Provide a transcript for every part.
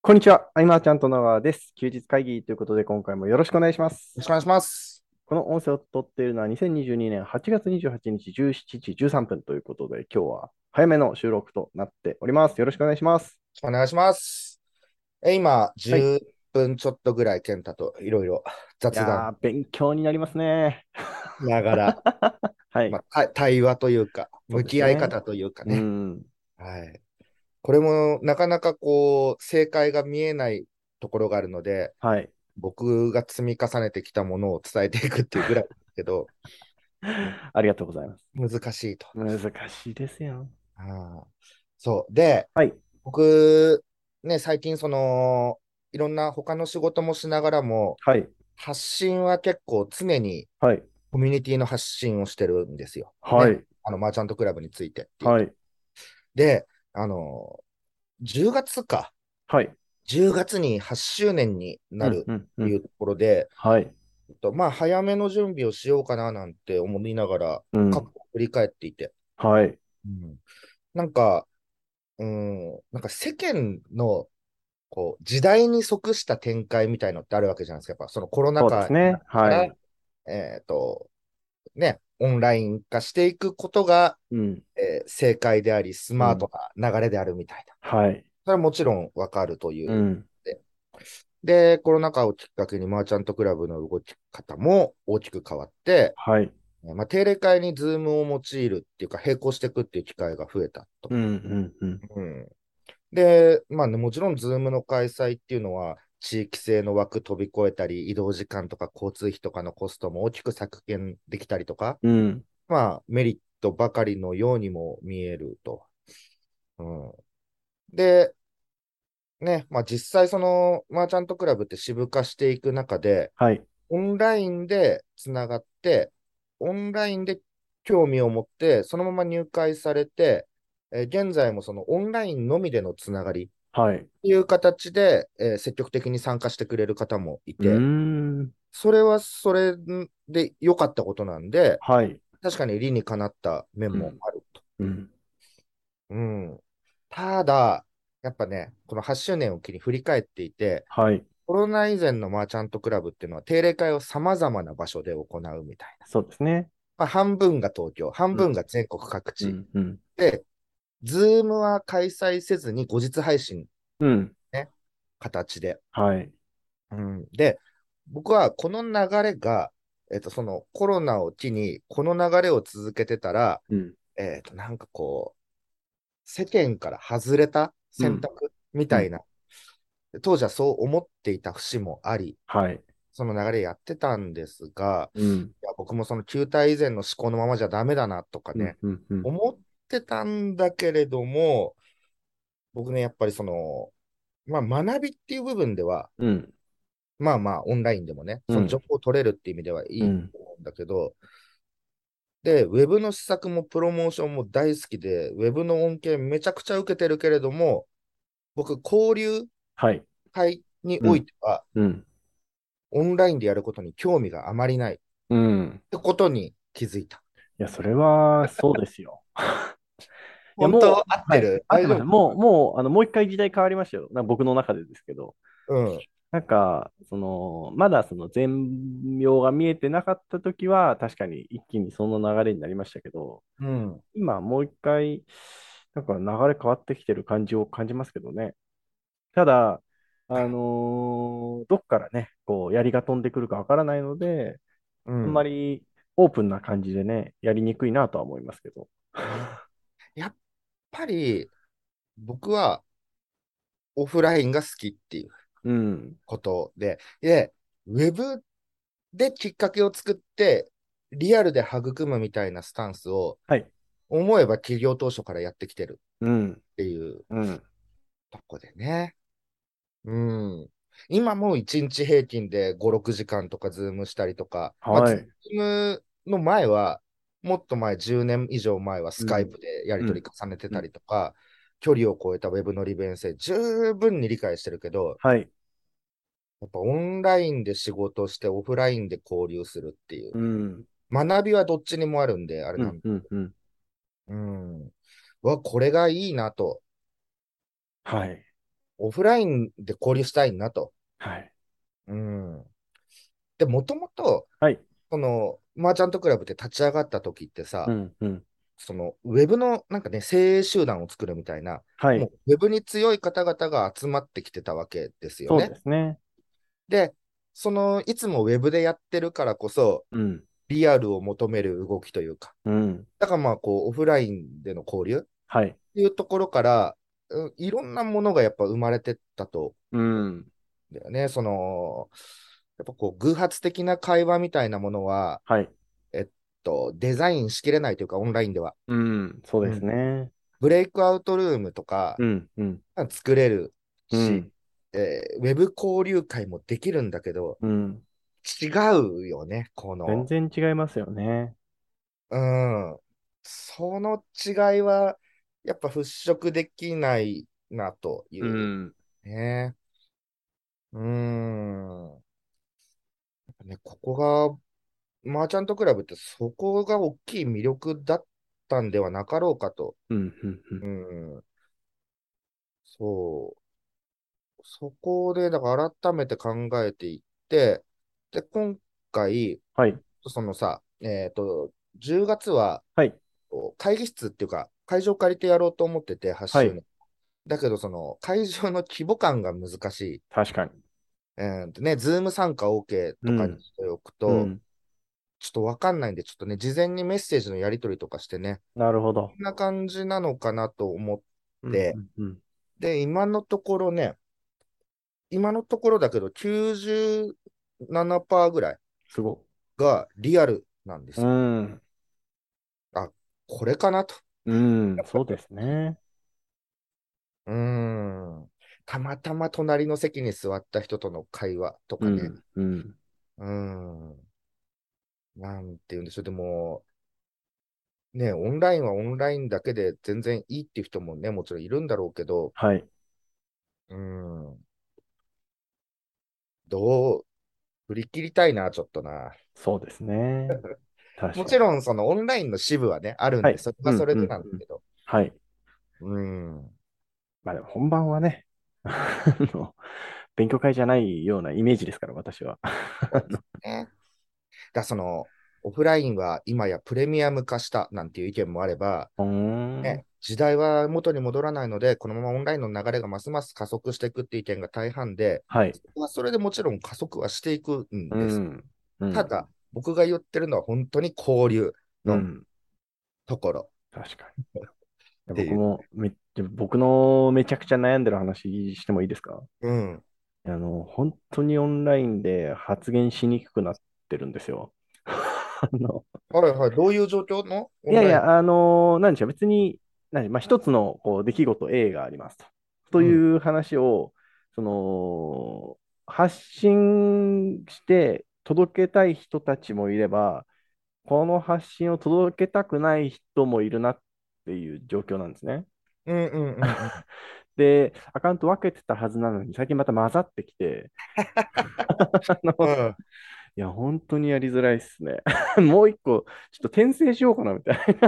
こんにちは。アイマーちゃんと野川です。休日会議ということで、今回もよろしくお願いします。 ろしくお願いします。 この音声を撮っているのは2022年8月28日17時13分ということで、今日は早めの収録となっております。よろしくお願いします。 よろしくお願いします。今、 はい。 10分ちょっとぐらい、健太といろいろ雑談勉強になりますね。 しながら、 はい。 対話というか、 そう向き合いですね。 方というかうね。 ん。 はい。これもなかなか正解が見えないところがあるので、 はい。 僕が積み重ねてきたものを伝えていくっていうぐらいですけど、 ありがとうございます。 難しいと。 難しいですよ。 あーそう。で、 はい。 僕、ね、最近いろんな他の仕事もしながらも、 はい。 発信は結構常にはい。 コミュニティの発信をしてるんですよ。ね。 はい。 マーチャントクラブについてっていうと。 はい。 で、あの、10月か。 はい。 10月に8周年にうん、 なるうん、うん。 っていうところで、 はい。 早めの準備をしようかななんて思いながら、 うん。 過去を振り返っていて。 はい。 うん、なんか、なんか世間の時代に即した展開みたいのってあるわけじゃないですか。やっぱそのコロナそうで禍になっすね。 てから、 はい。 オンライン化していくことが、 うん。 正解であり、スうん。 マートな流れであるみたいな。 はい。 それはもちろんわかるといううん。 で。で、コロナ禍をきっかけにマーチャントクラブの動き方も大きく変わって、 はい。 定例会にズームを用いるっていうか、並行していくっていう機会が増えたと。 うん、うん、うん。 うん。で、もちろんズームの開催っていうのは、地域性の枠飛び越えたり、移動時間とか交通費とかのコストも大きく削減できたりとか、 うん。 メリットばかりのようにも見えると。うん、で、ね、実際マーチャントクラブって支部化していく中で、 はい。 オンラインでつながって、オンラインで興味を持って、そのまま入会されて、現在もそのオンラインのみでのつながりはい。 という形で、積極的に参加してくれる方もいうーて、 ん。 それはそれで良かったことなんで、 はい。 確かに理にかなった面うん。 もあると。 うん。 うん。ただ、やっぱね、この8周年を機に振り返っていて、 はい。 コロナ以前のマーチャントクラブっていうのは定例会を様々な場所で行うみたいな。 そうですね。 半分が東京、半うん。 分が全国各地。 うん。うん。 で、ズームは開催せずに後日配信、 うん。 ね、形で。 はい。 うん、で、僕はこの流れが、そのコロナを機に、この流れを続けてたら、 うん。 なんか世間から外れたうん。 選択みうん。 たいな、当時はそう思っていた節もあり、 はい。 その流れやってたんですが、 うん。 いや僕もその旧体以前の思考のままじゃダメだなとかうん。 ね、 うん。うん。 思ってたんだけれども、僕ね、やっぱり学びっていう部分では、 うん。 オンラインでもね、その情うん。 報を取れるっていう意味ではいいうん。 と思うんだけど、で、ウェブの施策もプロモーションも大好きで、ウェブの恩恵めちゃくちゃ受けてるけれども、僕、交流はい。 会にうん。 おいては、 うん。 オンラインでやることに興味があまりないっうん。 てことに気づいた。 いや、それは、そうですよ。いや、 本当合っはい。 てる？ 合ってます。 大丈夫？ もう一回時代変わりましたよ。僕の中でですけど。 うん。 まだその全容が見えてなかったときは、確かに一気にその流れになりましたけど、 うん。 今もう一回、流れ変わってきてる感じを感じますけどね。ただ、どっからね、やりが飛んでくるかわからないので、あんまうん。 りオープンな感じでね、やりにくいなとは思いますけど。 ね。やっぱり、僕はオフラインが好きっていううん。 ことで、ウェブできっかけを作って、リアルで育むみたいなスタンスを、 はい。 思えば企業当初からやってきてるうん。 っていううん。 とこでね。うん。今も1日平均で5、6時間とかズームしたりとか、ズはい。 ームの前は、もっと前、10年以上前はスカイうん。 プでやりうん。 取り重ねてたうん。 りとか、距離を超えたウェブの利便性、十分に理解してるけど、 はい。 やっぱオンラインで仕事してオフラインで交流するっていう。 うん。 学びはどっちにもあるんで、あれうん。 なんだ。 うん。うん。 うん。これがいいなと。 はい。 オフラインで交流したいなと。 はい。 うん。で、もともと、 はい。 マーチャントクラブって立ち上がった時ってさ、 うん、うん。 ウェブのなんかね、精鋭集団を作るみたいな、 はい。 もうウェブに強い方々が集まってきてたわけですよそうね。 ですね。 で、いつもウェブでやってるからこそ、 うん。 リアルを求める動きというか、 うん。 だからまあ、オフラインでの交流っはい。 ていうところから、いろんなものがやっぱ生まれてったと、 うん。 だよね。やっぱ偶発的な会話みたいなものは、 はい。 えっデザインしきれないというか、オンラインでは。 うん。そうですうん。 ね。 ブレイクアウトルームとかうん。うん。 作れるし、 うん。 ウェブ交流会もできるんだけど、 うん。 違うよね、 全然違いますよね。 うん。その違いは、やっぱ払拭できないなといううん。 ね。うーん。ね、ここが、マーチャントクラブってそこが大きい魅力だったんではなかろうかと。 うん。うん。ううん。 ん。そう。そこで、だから改めて考えていって、で、今回、 はい。 10月ははい。 会議室っていうか、会場借りてやろうと思ってて、8 はい。 周年。だけど、会場の規模感が難しい。 確かに。 ズーム参加 OK とかにうん。 しておくと、 うん。 ちょっとわかんないんで、ちょっとね、事前にメッセージのやり取りとかしてね、 なるほど。 こんな感じなのかなと思っうん。うて、 ん。うん。 で、今のところだけど、97%ぐらいすごがリアルなんでい。うすよ。 ん。 あ、これかなと。 うん。そうですね。 うーん。たまたま隣の席に座った人との会話とかね。 うん。うん。 うーん。なんて言うんでしょう。でも、ね、オンラインはオンラインだけで全然いいっていう人もね、もちろんいるんだろうけど、 はい。 うーん。どう、振り切りたいな、ちょっとな。 そうですね。確かに。 もちろん、そのオンラインの支部はね、あるんで、 はい。 それうん。 はそれでうん。うん。 なんだけど。 はい。 うーん。 まあでも本番はね、の勉強会じゃないようなイメージですから、私は。 そうですね。オフラインは今やプレミアム化したなんていう意見もあれば、 うーん。 ね、時代は元に戻らないので、このままオンラインの流れがますます加速していくっていう意見が大半で、 はい。 それはそれでもちろん加速はしていくんです。 うん。うん。 ただ、僕が言ってるのは本当に交流のうん。 ところ確かに。いやっていう。 僕のめちゃくちゃ悩んでる話してもいいですか？ うん。 本当にオンラインで発言しにくくなってるんですよ。あの、 はいはい。どういう状況のオンライン？ いやいや、なんでしょう、別に、まあ、一つの出来事 A がありますと。とうん。 いう話を、その、発信して届けたい人たちもいれば、この発信を届けたくない人もいるなっていう状況なんですね。 うんうんうんうん。 で、アカウント分けてたはずなのに、最近また混ざってきて、 うん。 いや、本当にやりづらいっすね。もう一個、ちょっと転生しようかなみたいな。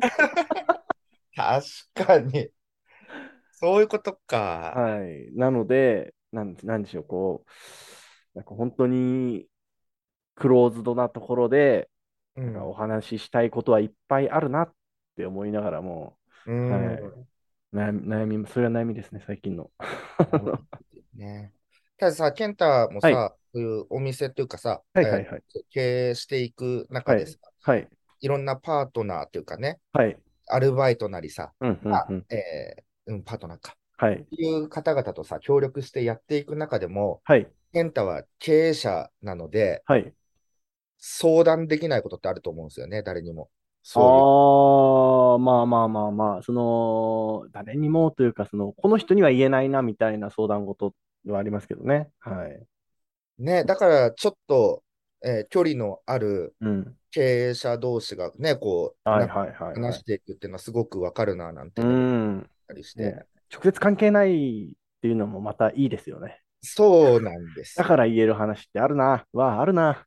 確かに。そういうことか。 はい。なので、なんでしょう、なんか本当にクローズドなところで、なんかおうん。 話ししたいことはいっぱいあるなって思いながらも、 うはん。 い。それは悩みですね、最近の。 なるほどね。たださ、ケンタもはい。 さ、そういうお店っていうかさ、 はいはいはい。 経営していく中はい。 でさ、 はい。 いろんなパートナーっていうかね、 はい。 アルバイトなりさ、 うんうんうん。 パートナーか。 はい。 いう方々とさ、協力してやっていく中でも、 はい。 ケンタは経営者なので、 はい。 相談できないことってあると思うんですよね、誰にも。そういう。 ああ、まあまあまあまあ、誰にもというか、この人には言えないなみたいな相談事はありますけどね。はい。 ね、だからちょっと、距離のあるうん。 経営者同士がね、 はいはいはいはい。 話していくっていうのはすごくわかるな、なんてういうのもあっん。 たりして。 ね、直接関係ないっていうのもまたいいですよね。 そうなんですよ。 だから言える話ってあるな。あるな。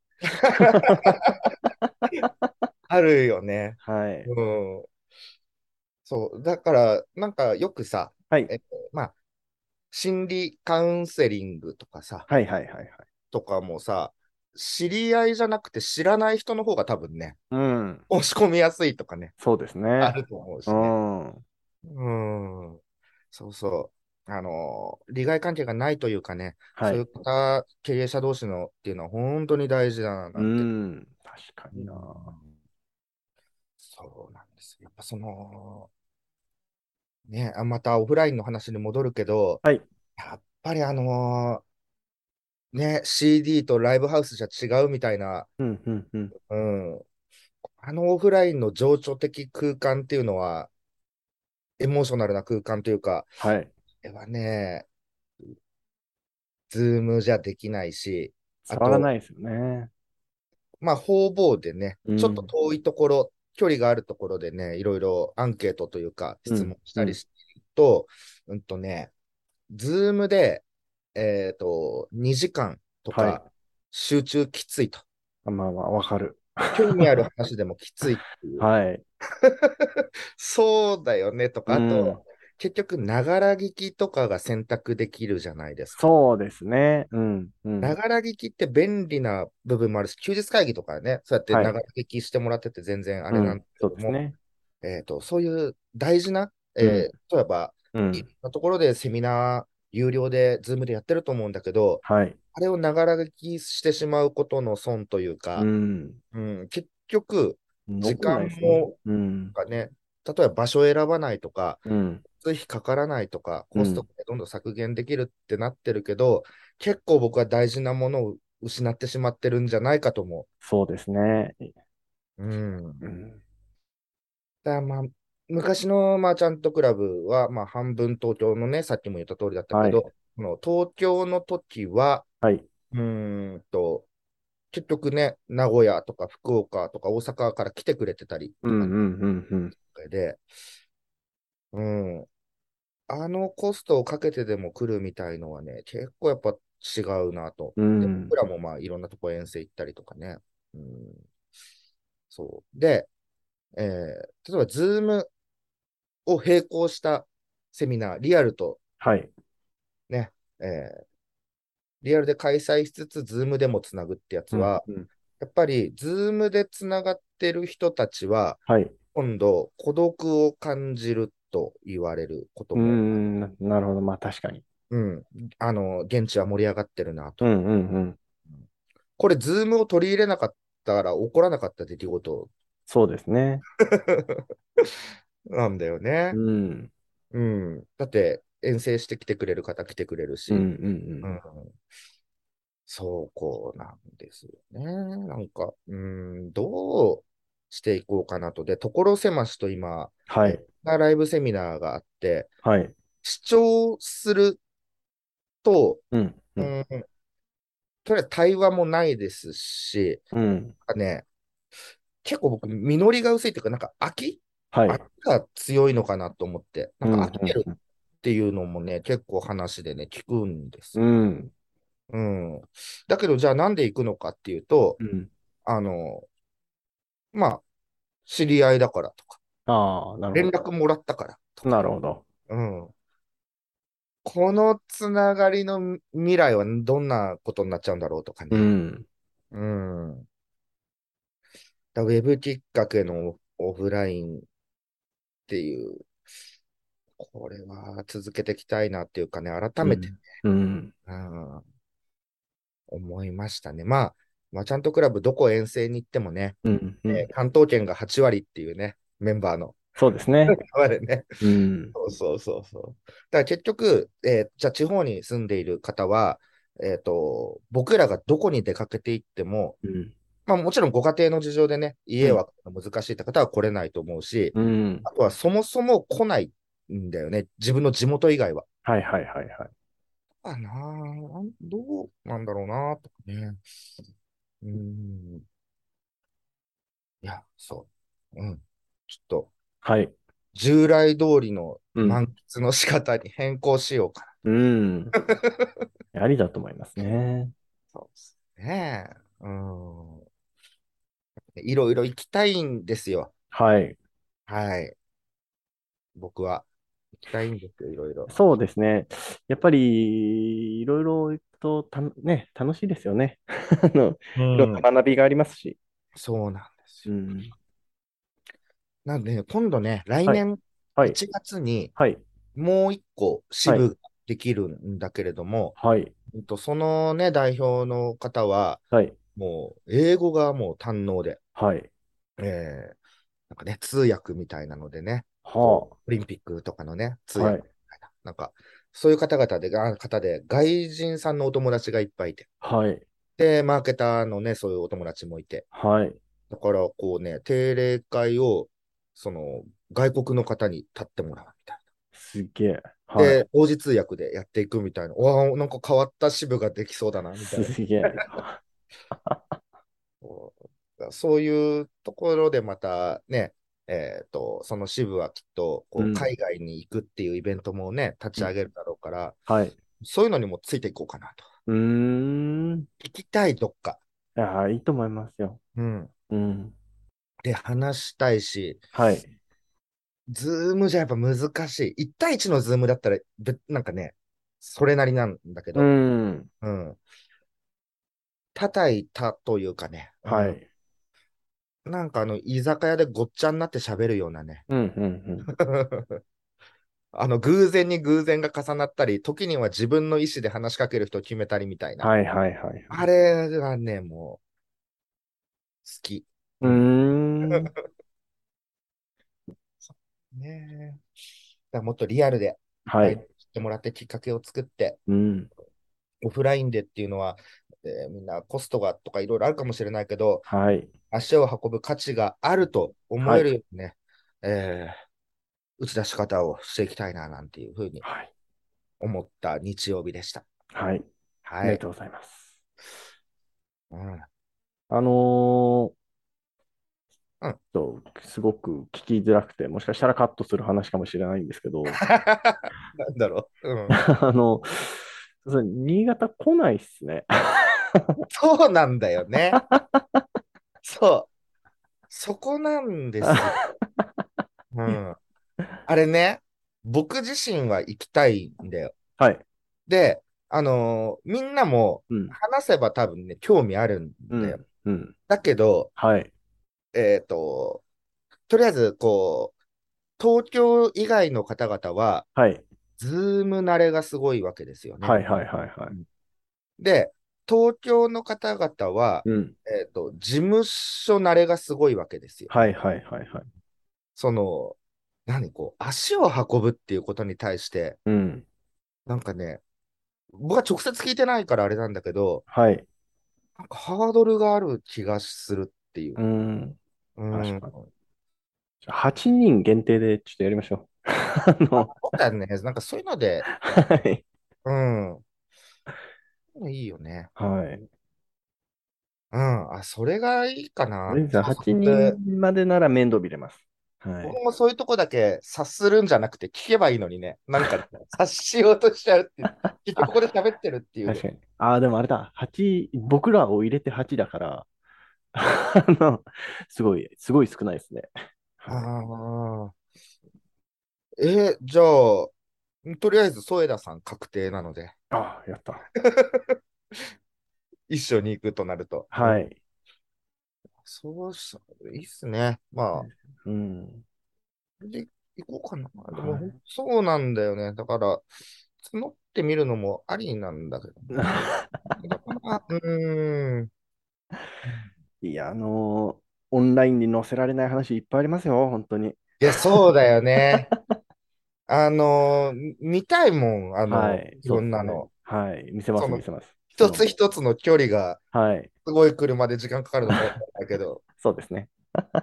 あるよね。 はい。 うん。そう。だから、なんかよくさ、 はい。 まあ、 心理カウンセリングとかさ、 はいはいはいはい。 とかもさ、知り合いじゃなくて知らない人の方が多分ね、 うん。 申し込みやすいとかね、 そうですね。 あると思ううしね。 ん。 うん。そうそう。利害関係がないというかね、 はい。 そういう方、経営者同士のっていうのは本当に大事だなうなんて。 ん。確かうん、 にな。 そうなんですよ。やっぱね、またオフラインの話に戻るけど、 はい。 やっぱりね、CD とライブハウスじゃ違うみたいな、 うん、うん、うん。 うん、オフラインの情緒的空間っていうのは、エモーショナルな空間というか、 はい。 これはね、ズームじゃできないし、あ伝わらなと、 いですよね。 まあ、方々でね、ちょっとうん。 遠いところ、距離があるところでね、いろいろアンケートというか、質うん、うん。 問したりすると、ズームで、2時間とはい。 か、集中きついと。 まあまあ、わかる。 興味ある話でもきついっていう。 はい。 そうだよねとか、あと、 うん。 結局、ながら聞きとかが選択できるじゃないですか。 そうですね。うん、うん。 ながら聞きって便利な部分もあるし、休日会議とかね、そうやってはい。 ながら聞きしてもらってて全然あれなんだうん。 けども、 そうですね。 そういう大事な、 うん、 例えば、いろんうん。 なところでセミナー、有料で、ズームでやってると思うんだけど、 はい。 あれをながら聞きしてしまうことの損といううか、 ん。 結局、時残んないですね。 間も、 うん。 ね、例えば場所を選ばないとか、 うん。 交通費かからないとか、コストうん。 がどんどん削減できるってなってるけど、結構僕は大事なものを失ってしまってるんじゃないかと思そうですね。 う。うん。 うん。 だからまあ、昔のマーチャントクラブは、まあ、半分東京のね、さっきも言った通りだったけはい。 ど、この東京の時は、 はい。 うーんと、結局ね、名古屋とか福岡とか大阪から来てくれてたりうん、 とかうん、うん、うん。 で、うん、コストをかけてでも来るみたいのはね、結構やっぱ違うなと。 うで、僕ん。 らもまあいろんなとこ遠征行ったりとかね。うん、そう。で、例えば、ズームを並行したセミナー、リアルとはい。 ね、えーリアルで開催しつつ、ズームでもつなぐってやつうん、 は、 うん。 やっぱり、ズームでつながってる人たちは、 はい。 今度、孤独を感じると言われることうも、 ん。なるほど。まあ、確かに。 うん、現地は盛り上がってるなと。 うん、うん、うん。 これ、ズームを取り入れなかったら起こらなかった出来事そうですね。 なんだようね。 ん。 うん。だって、遠征してきてくれる方来てくれるうん、うし、うん、 ん。そうこうなんですよね。なんか、どうしていこうかなと。で、所狭しと今、 はい。 ライブセミナーがあって、 はい。 視聴すると、 うん、うん。 うん、とりあえず対話もないですし、 うん。 ね、結構僕、実りが薄いというか、なんか飽きはい。 が強いのかなと思って、なんかうん、 飽きてるうん、 っていうのもね、結構話でね、聞くんですうよ。 ん。 うん。だけど、じゃあなんで行くのかっていうと、 うん。 あの、まあ、知り合いだからとか、 ああ、なるほ連ど。 絡もらったからとか、 なるほど。 うん。このつながりの未来はどんなことになっちゃうんだろうとかうね。 ん。 うん。ウェブきっかけのオフラインっていう、これは続けていきたいなっていうかね、改めて、 うん。うん。 うん、思いましたね。まあ、ちゃんとクラブどこ遠征に行ってもね、 うん。うん。 関東圏が8割っていうね、メンバーの。 そうですね。 我々ね。 うん。 そうそうそうそう。だから結局、じゃあ地方に住んでいる方は、僕らがどこに出かけていっても、 うん。 まあもちろんご家庭の事情でね、 うん。 家は難しいって方は来れないと思うし、 うん。 あとはそもそも来ないんだよね。自分の地元以外は。 はいはいはいはい。 どうなんだろうな、とかね。うーん。いや、そう。うん。ちょっと、 はい。 従来通りのうん。 満喫の仕方に変更しようかうん。ありだと思いますね。 な。そうですね。うん。いろいろ行きたいんですよ。 はい。 はい。僕は。 きたいんですよ、いろいろ。 そうですね。やっぱり、いろいろ行くとね、楽しいですよね。いろんうん。 な学びがありますし。 そうなんですよ。 うん。 なんでね、今度ね、来はい。 年はい。 1月にはい。 もう一個支はい。 部ができるんだけれども、 はい。 そのね、代表の方は、 はい。 もう英語がもう堪能で、 はい。 えーなんかね、通訳みたいなのでね、こう、 はオリンピックとかのね、通あ。は訳みい。 たいな、なんか、そういう方で、外人さんのお友達がいっぱいいて、 はい。 で、マーケターのね、そういうお友達もいて、 はい。 だから、こうね、定例会を、外国の方に立ってもらうみたいな。 すげえ。はい。 で、同時通訳でやっていくみたいな。わあ、なんか変わった支部ができそうだな、みたいすな。 げえ。 こそういうところでまたね、その支部はきっとこううん。 海外に行くっていうイベントもね、立うん。 ち上げるだろうから、 はい。 そういうのにもついていこうかなと。 うーん。 行きたい、どっか。 いやー、いいと思いますよ。 うん。 うん。 で、話したいし、 はい。 ズームじゃやっぱ難しい。1対1のズームだったら、なんかね、それなりなんだけうど、 ん。 うん。叩いたというかね、うん。 はい。 なんか居酒屋でごっちゃになって喋るようなね。 うん、うん、うん。 偶然に偶然が重なったり、時には自分の意思で話しかける人を決めたりみたいな。 はい、はい、はい。 あれはね、もう好き。 うーうん。 ん。 ねえ。だからもっとリアルでいっはい。 ぱい知ってもらってきっかけを作って、 うん。 オフラインでっていうのは、みんなコストがとかいろいろあるかもしれないけど、 はい。 足を運ぶ価値があると思えるはい。 ようにね、え打ち出し方をしていきたいな、なんていうふうにはい。 思った日曜日でした。 はい。ありはい。 がとうございます。 うん。 あのうん。 すごく聞きづらくて、もしかしたらカットする話かもしれないんですけど、 なんだろう。うん。 あの、新潟来ないっすね。 そうなんだよね。そう。そこなんですよ。うん。あれね、僕自身は行きたいんだよ。 はい。 で、みんなもうん。 話せば多分ね、興味あるんだよ。 うん。うん。 だけど、 はい。 えっと、とりあえず、こう、東京以外の方々は、 はい。 ズーム慣れがすごいわけですよね。 はい。はい。はい。はい。 うん。で、東京の方々は、 うん。 事務所慣れがすごいわけですよ。 はい。はい。はい。はい。 その、足を運ぶっていうことに対して、 うん。 なんかね、僕は直接聞いてないからあれなんだけど、 はい。 なんかハードルがある気がするっていう。 うん。 うん。 確かに。8人限定でちょっとやりましょう。 そうだね。なんかそういうので、 はい。 うん。いいよね。 はい。 うん。それがいいかな。 とりあえずそうそ 8 う。で、 人までなら面倒見れます。はい。 僕もそういうとこだけ察するんじゃなくて聞けばいいのにね。なんか察しようとしちゃうっていう。結局ここで喋ってるっていう。 確かに。ああ、でもあれだ。8、僕らを入れて8だから、すごい少ないですね。 あはい。 あ。じゃあ、とりあえず添田さん確定なので、 ああ、やった。 一緒に行くとなると。うん。 はい。 そうし、いいっすね。まあ、 うん。 で、行こうかな。でも、 はい。 そうなんだよね。だから、募ってみるのもありなんだけどな。だから、 いや、オンラインに載せられない話いっぱいありますよ、本当に。 いや、そうだよね。見たいもん。 はい。 いそうですね。 ろんなの。 はい。見せます、 その、 見せます。そ一つの、 一つの距離が、 はい。 すごい車で時間かかるのもだけど、 そうですね。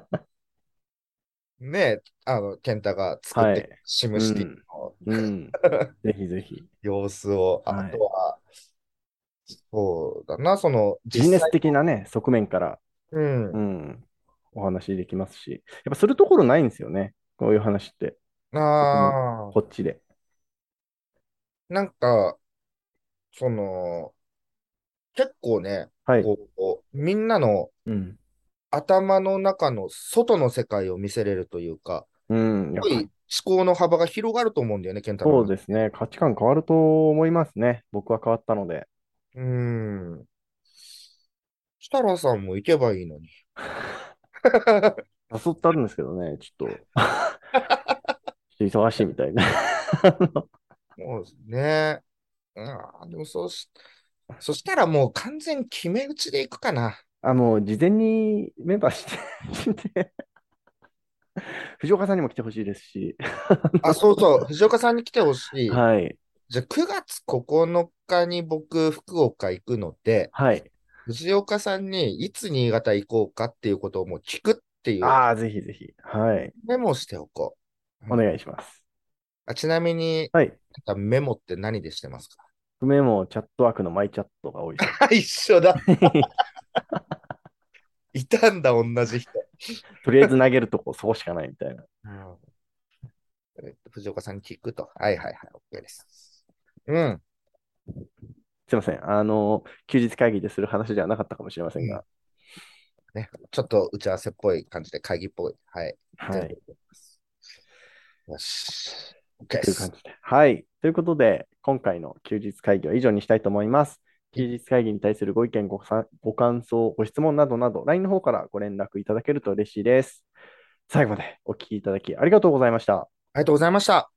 ね、健太が作って、 はい。 シムシティうん。うん。 のぜひぜひ。 様子を、あはい。 とは、そうだな、その、 ビジネス実際、 的なね、側面から、 うん。 うん、お話できますし、やっぱするところないんですよね。こういう話って。僕も、 ああ、 こっちで。 なんか、結構ね、 はい。 こみんなのうん。 頭の中の外の世界を見せれるというか、 うん。いや、 すごい考の幅が広がると思うんだよね、健太郎の。 そうですね。価値観変わると思いますね。僕は変わったので。 うーん。設楽さんも行けばいいのに。 誘ってあるんですけどね、ちょっと忙しいみたいな。 もうね。でもそしたらもう完全決め打ちで行くかな。 もう事前にメンバーして藤岡さんにも来てほしいですし。 あ、そうそう。藤岡さんに来てほしい。 はい。 じゃあ9月9日に僕、福岡行くので、 はい。 藤岡さんにいつ新潟行こうかっていうことをもう聞くっていうああ、ぜひぜひ。はい。 メモをしておこう。うん。 お願いします。 ちなみに、 はい。 なんかメモって何でしてますか？ メモ、チャットワークのマイチャットが多いです。 一緒だ。いたんだ、同じ人。 とりあえず投げるとこ、そこしかないみたいな。 うん。藤岡さんに聞くと。はいはいはい、OK です。うん。 すいません。休日会議でする話ではなかったかもしれませうん。 んが。 ね、ちょっと打ち合わせっぽい感じで会議っぽい。はい。全然はい。 います。よし。OK です。 という感じで。はい。ということで、今回の休日会議は以上にしたいと思います。休日会議に対するご意見、ご感想、ご質問などなど、LINE の方からご連絡いただけると嬉しいです。最後までお聞きいただきありがとうございました。 ありがとうございました。